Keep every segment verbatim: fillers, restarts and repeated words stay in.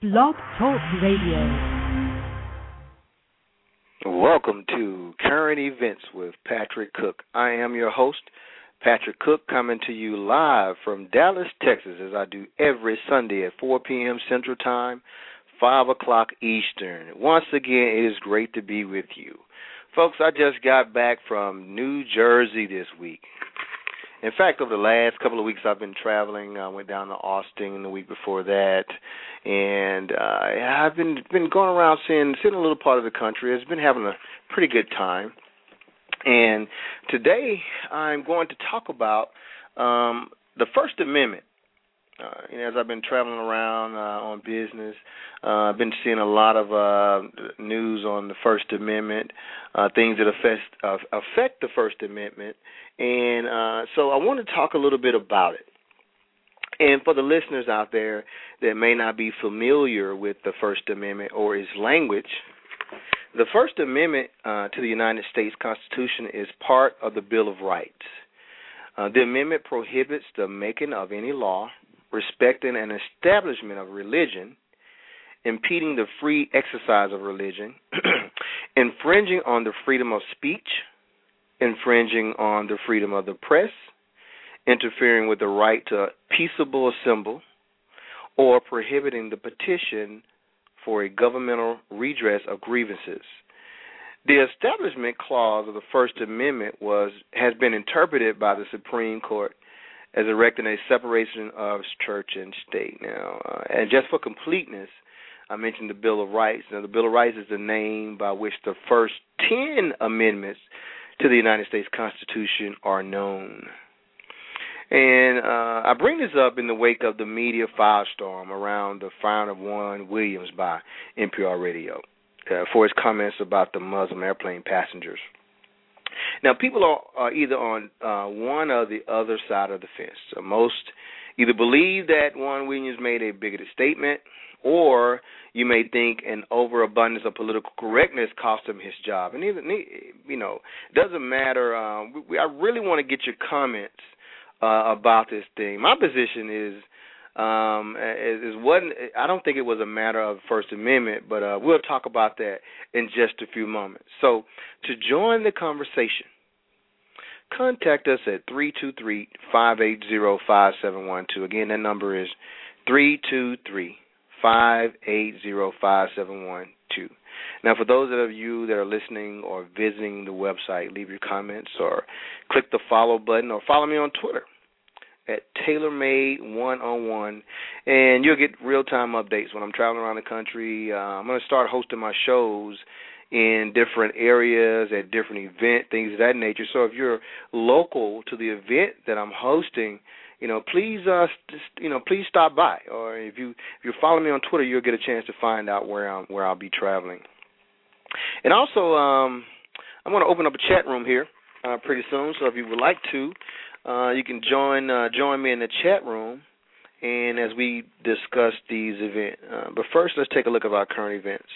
Blog Talk Radio. Welcome to Current Events with Patrick Cook. I am your host, Patrick Cook, coming to you live from Dallas, Texas, as I do every Sunday at four p.m. Central Time, five o'clock Eastern. Once again, it is great to be with you. Folks, I just got back from New Jersey this week. In fact, over the last couple of weeks, I've been traveling. I went down to Austin the week before that, and uh, I've been been going around seeing, seeing a little part of the country. I've been having a pretty good time. And today, I'm going to talk about um, the First Amendment. Uh, you know, as I've been traveling around uh, on business, uh, I've been seeing a lot of uh, news on the First Amendment, uh, things that affect uh, affect the First Amendment, and uh, so I want to talk a little bit about it. And for the listeners out there that may not be familiar with the First Amendment or its language, the First Amendment uh, to the United States Constitution is part of the Bill of Rights. Uh, the amendment prohibits the making of any law respecting an establishment of religion, impeding the free exercise of religion, infringing on the freedom of speech, infringing on the freedom of the press, interfering with the right to peaceable assembly, or prohibiting the petition for a governmental redress of grievances. The Establishment Clause of the First Amendment was has been interpreted by the Supreme Court as erecting a separation of church and state. Now, uh, and just for completeness, I mentioned the Bill of Rights. Now, the Bill of Rights is the name by which the first ten amendments to the United States Constitution are known. And uh, I bring this up in the wake of the media firestorm around the firing of Juan Williams by N P R Radio uh, for his comments about the Muslim airplane passengers. Now, people are, are either on uh, one or the other side of the fence. So most either believe that Juan Williams made a bigoted statement, or you may think an overabundance of political correctness cost him his job. And either, you know, it doesn't matter. Uh, we, I really want to get your comments uh, about this thing. My position is. Um, it, it wasn't. I don't think it was a matter of First Amendment, but uh, we'll talk about that in just a few moments. So, to join the conversation, contact us at three two three, five eight zero, five seven one two. Again, that number is three two three, five eight zero, five seven one two. Now, for those of you that are listening or visiting the website, leave your comments or click the follow button or follow me on Twitter at TaylorMade one oh one, and you'll get real-time updates when I'm traveling around the country. Uh, I'm going to start hosting my shows in different areas, at different events, things of that nature. So if you're local to the event that I'm hosting, you know, please, uh, just, you know, please stop by. Or if you if you follow me on Twitter, you'll get a chance to find out where I'm where I'll be traveling. And also, um, I'm going to open up a chat room here uh, pretty soon. So if you would like to. Uh, you can join uh, join me in the chat room, and as we discuss these events. Uh, but first, let's take a look at our current events.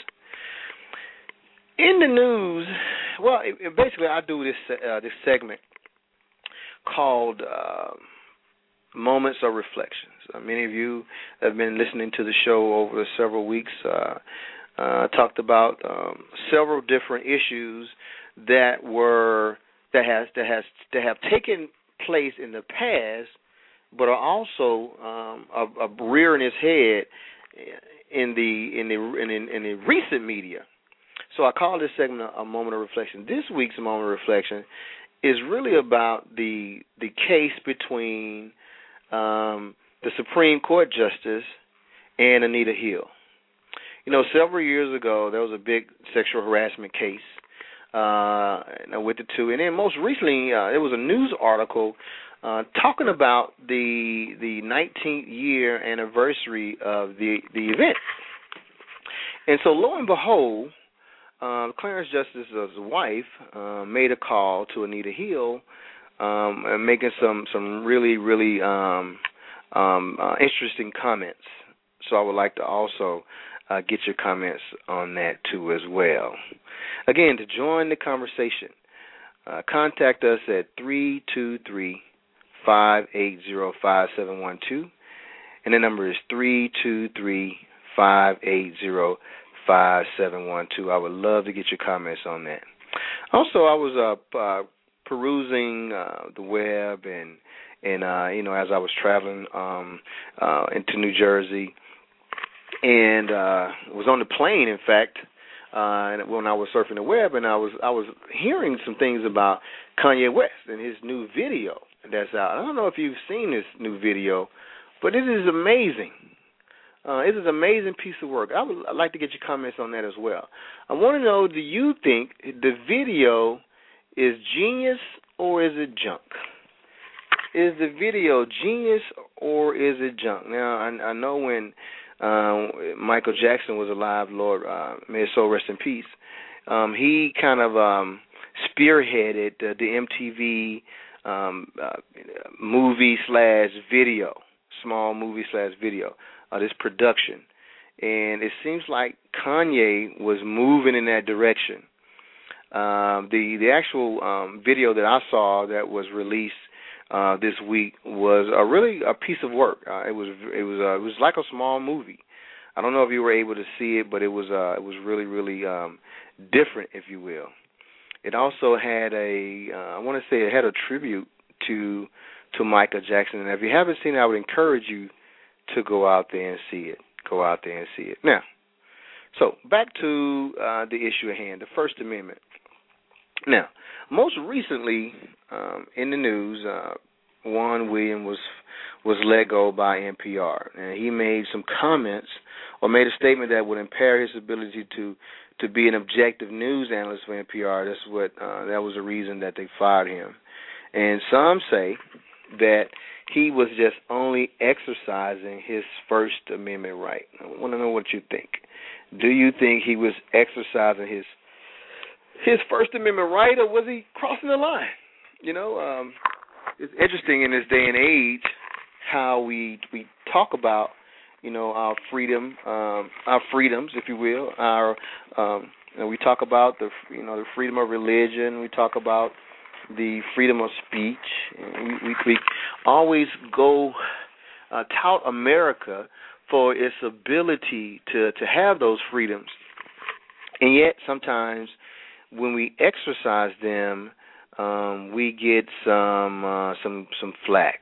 In the news, well, it, it basically, I do this uh, this segment called uh, Moments of Reflections. Uh, many of you have been listening to the show over the several weeks. Uh, uh, talked about um, several different issues that were that has that has that have taken place in the past, but are also um, a, a rearing its head in the in the in, in, in the recent media. So I call this segment a, a moment of reflection. This week's moment of reflection is really about the the case between um, the Supreme Court Justice and Anita Hill. You know, several years ago there was a big sexual harassment case. Uh, with the two, and then most recently, uh, there was a news article uh, talking about the the nineteenth year anniversary of the the event. And so, lo and behold, uh, Clarence Justice's wife uh, made a call to Anita Hill, um, and making some some really really um, um, uh, interesting comments. So I would like to also uh, get your comments on that too as well. Again, to join the conversation, uh, contact us at three two three, five eight zero, five seven one two, and the number is three two three, five eight zero, five seven one two. I would love to get your comments on that. Also, I was uh, uh, perusing uh, the web and, and uh, you know, as I was traveling um, uh, into New Jersey, and uh, was on the plane, in fact, uh, and when I was surfing the web, and I was I was hearing some things about Kanye West and his new video that's out. I don't know if you've seen this new video, but it is amazing. Uh, it is an amazing piece of work. I would I'd like to get your comments on that as well. I want to know, do you think the video is genius or is it junk? Is the video genius or is it junk? Now, I, I know when uh, Michael Jackson was alive, Lord, uh, may his soul rest in peace, um, he kind of um, spearheaded uh, the M T V um, uh, movie slash video, small movie slash video. Uh, this production, and it seems like Kanye was moving in that direction. Um, the the actual um, video that I saw that was released uh, this week was a really a piece of work. Uh, it was it was uh, it was like a small movie. I don't know if you were able to see it, but it was uh, it was really really um, different, if you will. It also had a uh, I want to say it had a tribute to to Michael Jackson, and if you haven't seen it, I would encourage you to go out there and see it. Go out there and see it. Now, so back to uh, the issue at hand, the First Amendment. Now, most recently um, in the news, uh, Juan Williams was was let go by N P R, and he made some comments or made a statement that would impair his ability to to be an objective news analyst for N P R. That's what uh, that was the reason that they fired him. And some say that he was just only exercising his First Amendment right. I want to know what you think. Do you think he was exercising his his First Amendment right, or was he crossing the line? You know, um, it's interesting in this day and age how we we talk about, you know, our freedom, um, our freedoms, if you will. Our um, you know, we talk about the you know the freedom of religion. We talk about the freedom of speech. We, we, we always go uh, tout America for its ability to, to have those freedoms. And yet sometimes when we exercise them, um, we get some uh, some some flack.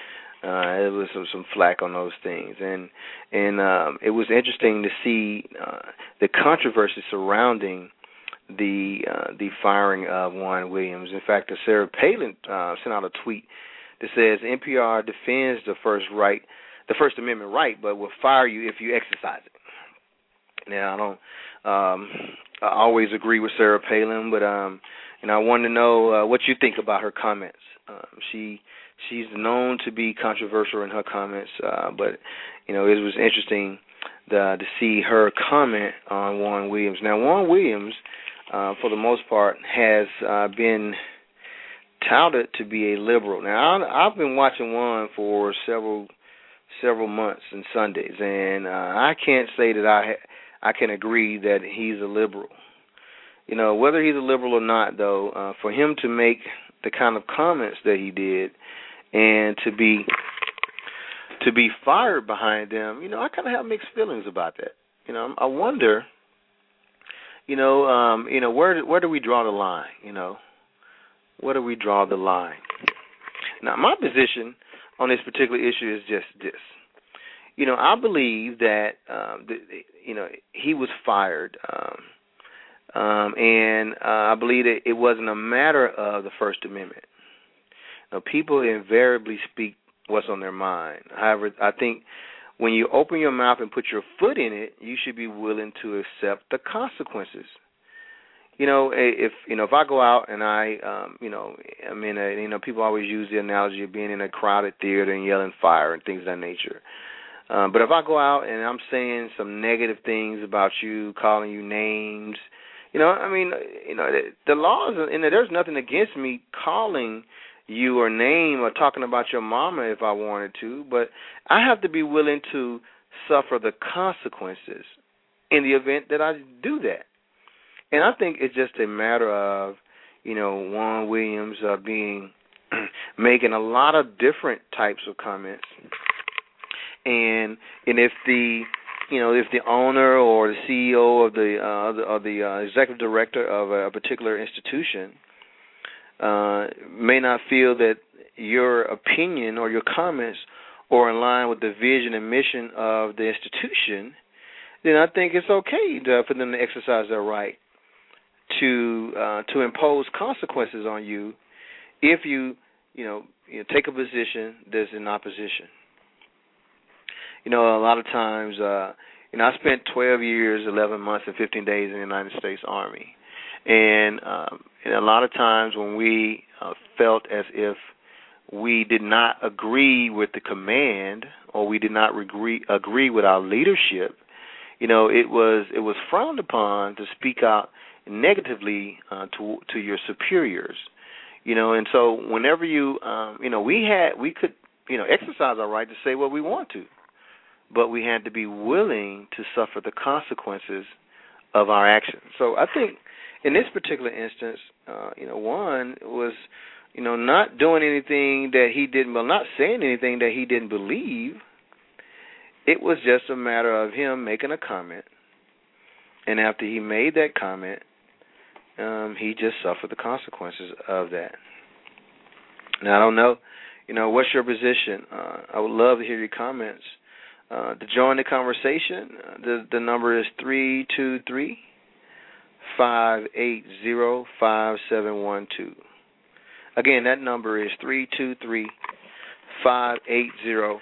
Uh, it was some, some flack on those things. And and um, it was interesting to see uh, the controversy surrounding the uh, the firing of Juan Williams. In fact, Sarah Palin uh, sent out a tweet that says N P R defends the first right, the First Amendment right, but will fire you if you exercise it. Now, I don't um, I always agree with Sarah Palin, but um, you know, I wanted to know uh, what you think about her comments. Um, she she's known to be controversial in her comments, uh, but you know, it was interesting the, to see her comment on Juan Williams. Now, Juan Williams, Uh, for the most part, has uh, been touted to be a liberal. Now, I, I've been watching Juan for several several months and Sundays, and uh, I can't say that I ha- I can agree that he's a liberal. You know, whether he's a liberal or not, though, uh, for him to make the kind of comments that he did and to be to be fired behind them, you know, I kind of have mixed feelings about that. You know, I wonder. You know, um, you know, where where do we draw the line? You know, where do we draw the line? Now, my position on this particular issue is just this. You know, I believe that um, the, you know he was fired, um, um, and uh, I believe that it wasn't a matter of the First Amendment. Now, people invariably speak what's on their mind. However, I think when you open your mouth and put your foot in it, you should be willing to accept the consequences. You know, if you know if I go out and I, um, you know, I mean, uh, you know, people always use the analogy of being in a crowded theater and yelling fire and things of that nature. Um, but if I go out and I'm saying some negative things about you, calling you names, you know, I mean, you know, the, the laws, and there's nothing against me calling you or name or talking about your mama if I wanted to, but I have to be willing to suffer the consequences in the event that I do that. And I think it's just a matter of, you know, Juan Williams uh, being making a lot of different types of comments, and and if the you know, if the owner or the C E O of the uh, the, or the uh, executive director of a, a particular institution uh, may not feel that your opinion or your comments are in line with the vision and mission of the institution, then I think it's okay to, for them to exercise their right to uh, to impose consequences on you if you you know, you know take a position that's in opposition. You know, a lot of times, uh, you know, I spent twelve years, eleven months, and fifteen days in the United States Army, and, um, and a lot of times when we uh, felt as if we did not agree with the command or we did not agree agree with our leadership, you know, it was it was frowned upon to speak out negatively uh, to to your superiors, you know, and so whenever you, um, you know, we had we could, you know, exercise our right to say what we want to, but we had to be willing to suffer the consequences of our actions. So I think in this particular instance, uh, you know, one was, you know, not doing anything that he didn't, well, not saying anything that he didn't believe. It was just a matter of him making a comment, and after he made that comment, um, he just suffered the consequences of that. Now, I don't know, you know, what's your position? Uh, I would love to hear your comments. Uh, to join the conversation, uh, the, the number is three two three, five eight zero, five seven one two. Again, that number is three two three, five eight zero,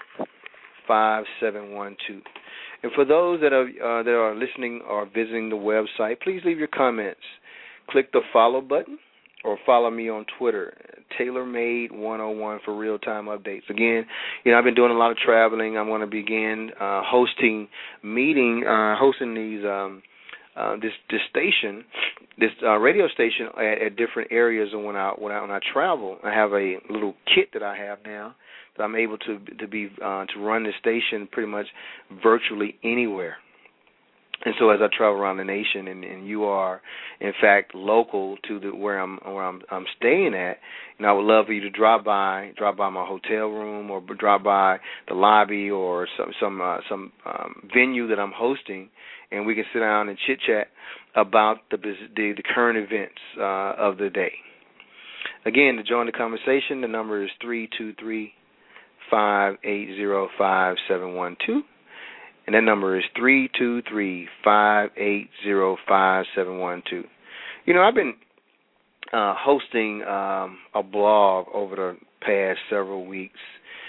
five seven one two. And for those that are, uh, that are listening or visiting the website, please leave your comments. Click the follow button or follow me on Twitter, TaylorMade one oh one for real-time updates. Again, you know, I've been doing a lot of traveling. I'm going to begin uh, hosting meeting, uh, hosting these um, uh, this this station, this uh, radio station at, at different areas. And when I when I when I travel, I have a little kit that I have now that I'm able to to be uh, to run the station pretty much virtually anywhere. And so as I travel around the nation, and, and you are, in fact, local to the where I'm where I'm, I'm staying at, and I would love for you to drop by, drop by my hotel room, or drop by the lobby, or some some uh, some um, venue that I'm hosting, and we can sit down and chit chat about the the, the current events uh, of the day. Again, to join the conversation, the number is three two three, five eight zero, five seven one two. And that number is three two three, five eight zero, five seven one two. You know, I've been uh, hosting um, a blog over the past several weeks.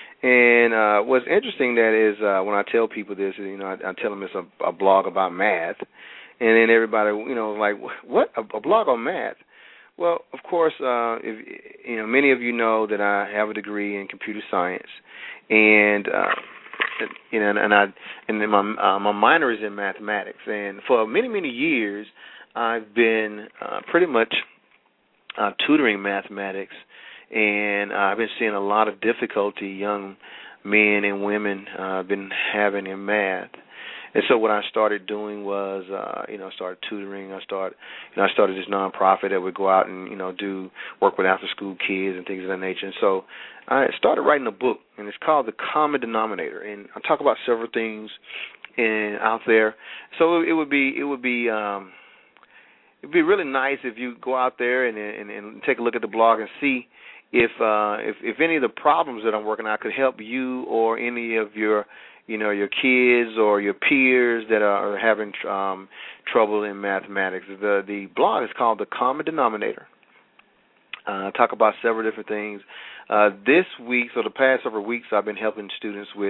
And uh, what's interesting that is uh, when I tell people this, you know, I, I tell them it's a, a blog about math. And then everybody, you know, like, what, a, a blog on math? Well, of course, uh, if, you know, many of you know that I have a degree in computer science. And uh You know, and I and then my uh, my minor is in mathematics, and for many many years, I've been uh, pretty much uh, tutoring mathematics, and uh, I've been seeing a lot of difficulty young men and women uh, been having in math. And so what I started doing was, uh, you know, I started tutoring. I started, you know, I started this nonprofit that would go out and, you know, do work with after-school kids and things of that nature. And so I started writing a book, and it's called The Common Denominator. And I talk about several things in, out there. So it would be, it would be, um, it'd be really nice if you go out there and, and, and take a look at the blog and see if, uh, if, if any of the problems that I'm working on could help you or any of your you know, your kids or your peers that are having um, trouble in mathematics. The the blog is called The Common Denominator. Uh, I talk about several different things. Uh, this week, so the past several weeks, I've been helping students with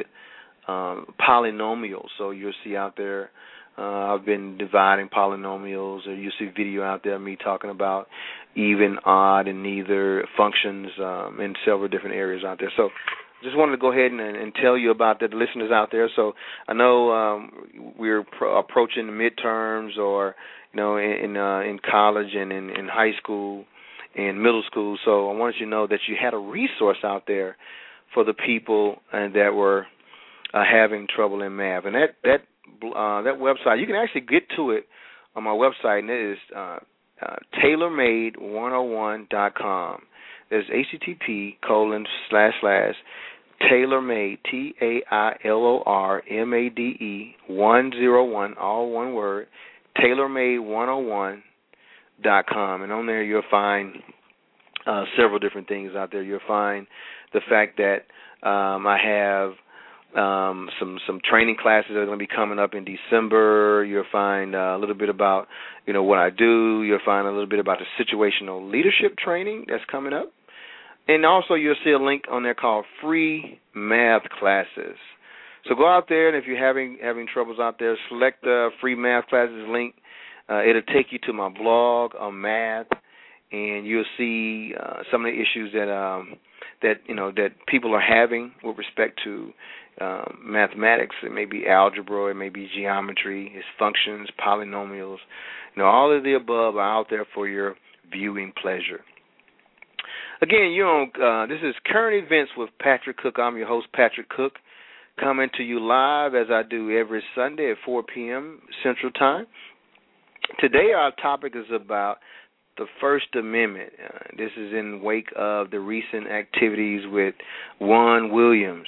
um, polynomials. So you'll see out there, uh, I've been dividing polynomials, or you'll see video out there of me talking about even, odd, and neither functions um, in several different areas out there. So just wanted to go ahead and, and tell you about that, the listeners out there. So I know um, we're pro- approaching the midterms, or you know, in in, uh, in college and in, in high school and middle school. So I wanted you to know that you had a resource out there for the people uh, that were uh, having trouble in math. And that that uh, that website, you can actually get to it on my website, and it is uh, uh, Taylor Made one oh one dot com. There's H T T P colon slash slash TailorMade, T A I L O R M A D E, one oh one, all one word, TailorMade one oh one dot com. And on there you'll find uh, several different things out there. You'll find the fact that um, I have um, some some training classes that are going to be coming up in December. You'll find uh, a little bit about, you know, what I do. You'll find a little bit about the situational leadership training that's coming up. And also you'll see a link on there called Free Math Classes. So go out there, and if you're having having troubles out there, select the Free Math Classes link. Uh, it'll take you to my blog on math, and you'll see uh, some of the issues that um, that you know that people are having with respect to um, mathematics. It may be algebra, it may be geometry, its functions, polynomials. You know, all of the above are out there for your viewing pleasure. Again, you're on, uh, this is Current Events with Patrick Cook. I'm your host, Patrick Cook, coming to you live as I do every Sunday at four p.m. Central Time. Today our topic is about the First Amendment. Uh, this is in wake of the recent activities with Juan Williams.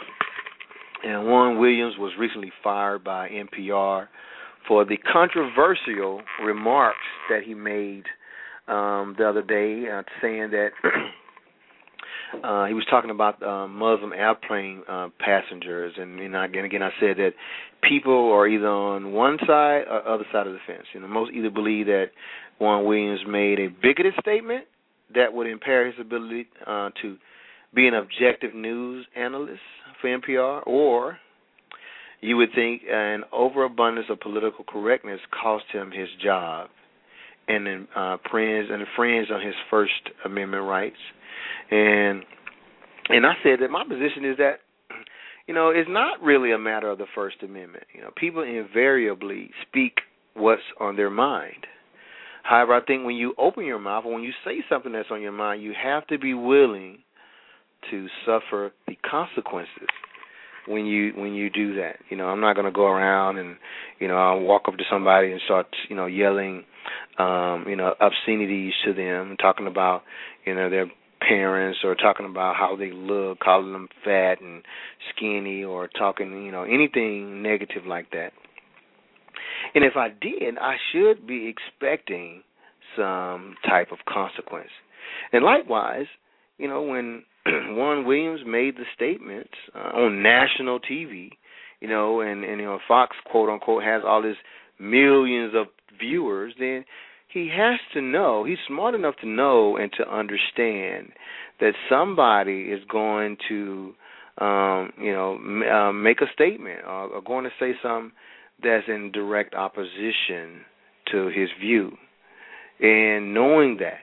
And Juan Williams was recently fired by N P R for the controversial remarks that he made Um, the other day, uh, saying that uh, he was talking about uh, Muslim airplane uh, passengers, and, and again, again, I said that people are either on one side or other side of the fence. You know, most either believe that Juan Williams made a bigoted statement that would impair his ability uh, to be an objective news analyst for N P R, or you would think an overabundance of political correctness cost him his job and then uh, friends and friends on his First Amendment rights. And and I said that my position is that, you know, it's not really a matter of the First Amendment. You know, people invariably speak what's on their mind. However, I think when you open your mouth or when you say something that's on your mind, you have to be willing to suffer the consequences when you when you do that. You know, I'm not going to go around and, you know, I'll walk up to somebody and start, you know, yelling, um, you know, obscenities to them, talking about, you know, their parents, or talking about how they look, calling them fat and skinny, or talking, you know, anything negative like that. And if I did, I should be expecting some type of consequence. And likewise, you know, when Juan Williams made the statements uh, on national T V, you know, and, and you know, Fox, quote unquote, has all these millions of viewers, then he has to know, he's smart enough to know and to understand that somebody is going to, um, you know, m- uh, make a statement or, or going to say something that's in direct opposition to his view. And knowing that,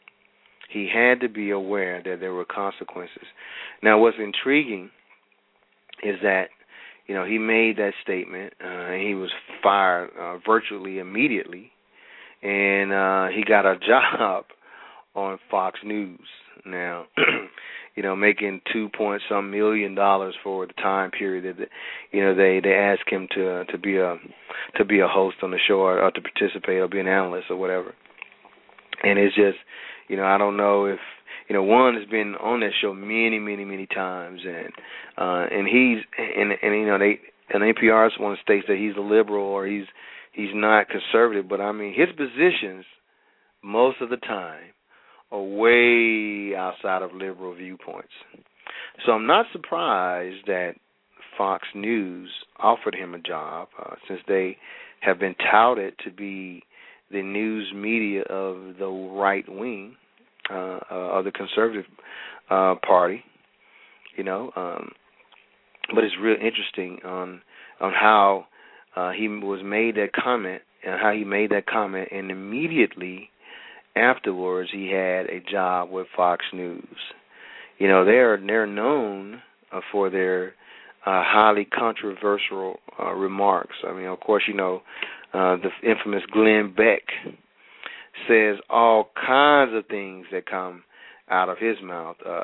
he had to be aware that there were consequences. Now, what's intriguing is that, you know, he made that statement, uh, and he was fired uh, virtually immediately, and uh, he got a job on Fox News now, you know, making two point some million dollars for the time period that, you know, they, they asked him to to be a to be a host on the show, or, or to participate or be an analyst or whatever. And it's just, you know, I don't know if, you know, Juan has been on that show many, many, many times, and uh, and he's and and you know they and N P R one states that he's a liberal or he's he's not conservative, but I mean his positions most of the time are way outside of liberal viewpoints. So I'm not surprised that Fox News offered him a job, uh, since they have been touted to be the news media of the right wing uh, uh, of the conservative uh, party, you know. Um, but it's real interesting on on how uh, he was made that comment and how he made that comment, and immediately afterwards he had a job with Fox News. You know, they're they're known uh, for their uh, highly controversial uh, remarks. I mean, of course, you know, uh, the infamous Glenn Beck says all kinds of things that come out of his mouth, uh,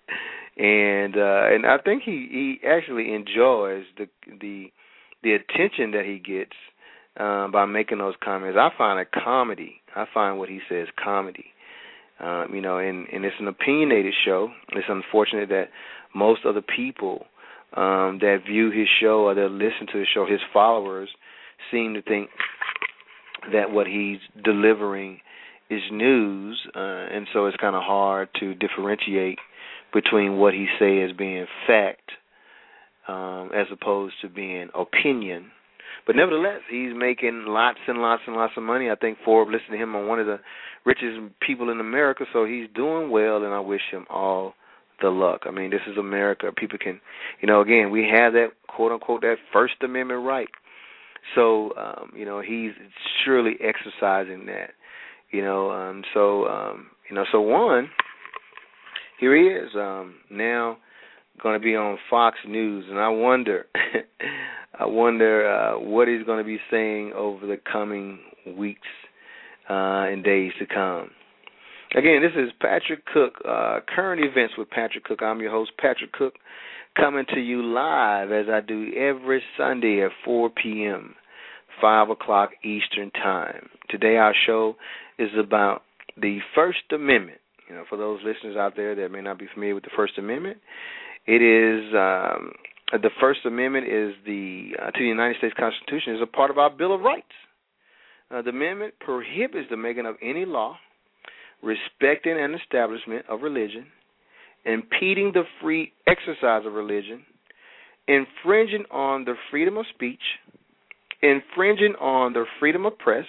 and uh, and I think he, he actually enjoys the the the attention that he gets uh, by making those comments. I find it comedy. I find what he says comedy. Um, you know, and, and it's an opinionated show. It's unfortunate that most of the people um, that view his show or that listen to his show, his followers, seem to think that what he's delivering is news, uh, and so it's kind of hard to differentiate between what he says being fact um, as opposed to being opinion. But nevertheless, he's making lots and lots and lots of money. I think Forbes listed him on one of the richest people in America, so he's doing well, and I wish him all the luck. I mean, this is America. People can, you know, again, we have that, quote-unquote, that First Amendment right. So, um, you know, he's surely exercising that, you know. Um, so, um, you know, so one, here he is um, now going to be on Fox News, and I wonder, I wonder uh, what he's going to be saying over the coming weeks uh, and days to come. Again, this is Patrick Cook, uh, Current Events with Patrick Cook. I'm your host, Patrick Cook, coming to you live as I do every Sunday at four p.m., five o'clock Eastern Time. Today our show is about the First Amendment. You know, for those listeners out there that may not be familiar with the First Amendment, it is um, the First Amendment is the uh, to the United States Constitution is a part of our Bill of Rights. Uh, the amendment prohibits the making of any law respecting an establishment of religion, impeding the free exercise of religion, infringing on the freedom of speech, infringing on the freedom of press,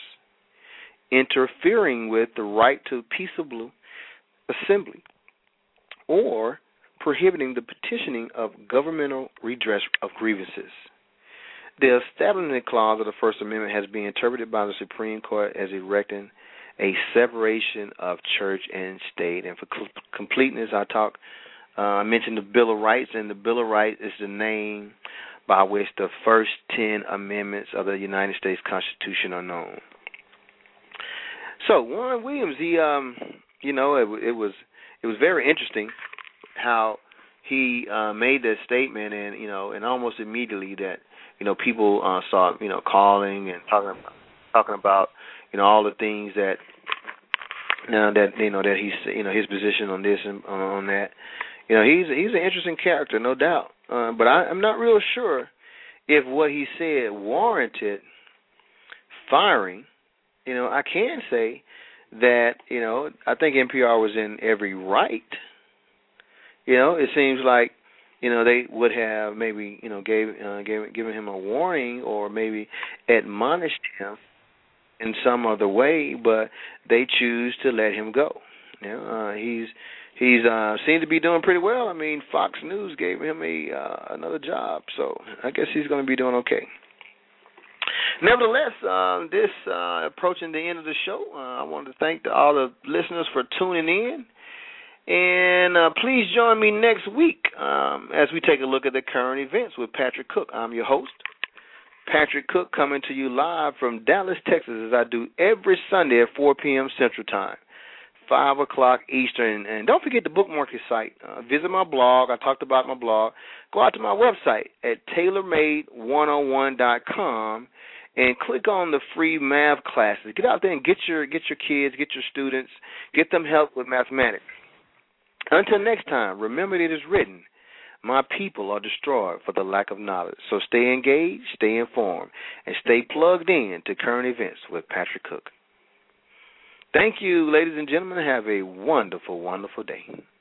interfering with the right to peaceable assembly, or prohibiting the petitioning of governmental redress of grievances. The establishment clause of the First Amendment has been interpreted by the Supreme Court as erecting a separation of church and state. And for completeness, I talk, uh, I mentioned the Bill of Rights, and the Bill of Rights is the name by which the first ten amendments of the United States Constitution are known. So Warren Williams, he, um, you know, it, it was it was very interesting how he uh, made that statement, and you know, and almost immediately that you know people uh, started you know calling and talking about, talking about you know all the things that now that you know that he's you know his position on this and on that. You know, he's he's an interesting character, no doubt. Uh, but I, I'm not real sure if what he said warranted firing. You know, I can say that, you know, I think N P R was in every right. You know, it seems like, you know, they would have maybe, you know, gave, uh, gave given him a warning or maybe admonished him in some other way, but they choose to let him go. You know, uh, he's he's uh, seemed to be doing pretty well. I mean, Fox News gave him a uh, another job, so I guess he's going to be doing okay. Nevertheless, um, this uh, approaching the end of the show, uh, I want to thank the, all the listeners for tuning in. And uh, please join me next week um, as we take a look at the current events with Patrick Cook. I'm your host, Patrick Cook, coming to you live from Dallas, Texas, as I do every Sunday at four p.m. Central Time, five o'clock Eastern. And don't forget to bookmark your site. Uh, visit my blog. I talked about my blog. Go out to my website at tailor made one oh one dot com. And click on the free math classes. Get out there and get your get your kids, get your students, get them help with mathematics. Until next time, remember it is written, my people are destroyed for the lack of knowledge. So stay engaged, stay informed, and stay plugged in to current events with Patrick Cook. Thank you, ladies and gentlemen. Have a wonderful, wonderful day.